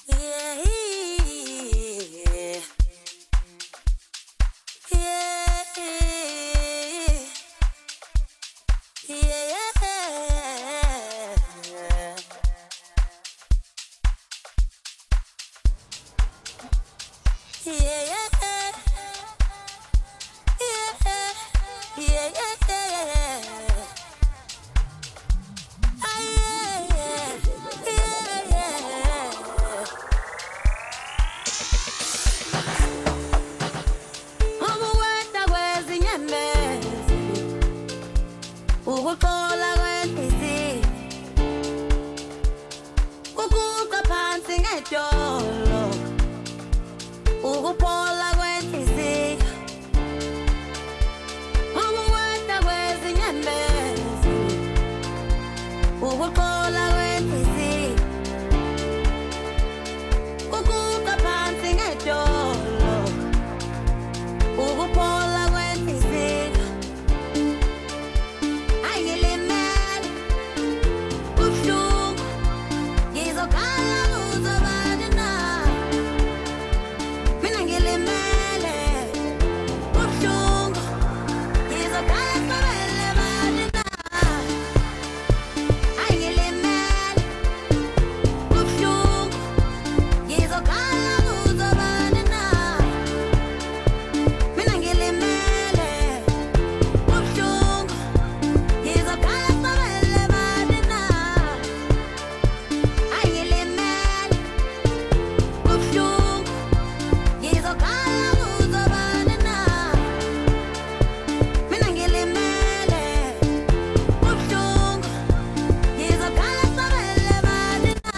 Yeah, yeah, yeah, yeah, yeah, yeah. Ukuxola kwenhliziyo ukuqa phansi ngedolo ukuphola kwenhliziyo ukuwehla kwezinyembezi ukuxola kwenhliziyo ukuqa phansi ngedolo ukuphola kwenhliziyo angilimele ubuhlungu ngizokhala kuzobani na mina ngilimele ubuhlungu ngizokhala sobele bani na angilimele ubuhlungu ngizokhala kuzobani na mina ngilimele ubuhlungu ngizokhala sobele bani na angilimele ubuhlungu ngizokhala kuzobani na mina ngilimele ubuhlungu ngizokhala sobele bani na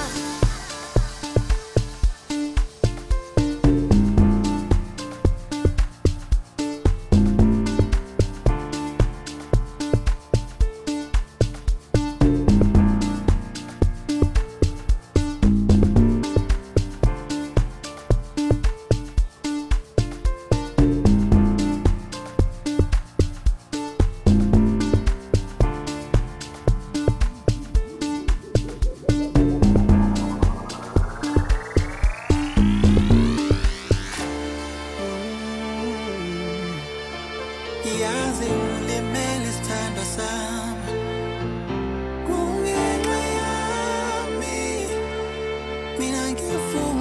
Yazi ulimele sithandwa sami kungenxa yami mina ngifuna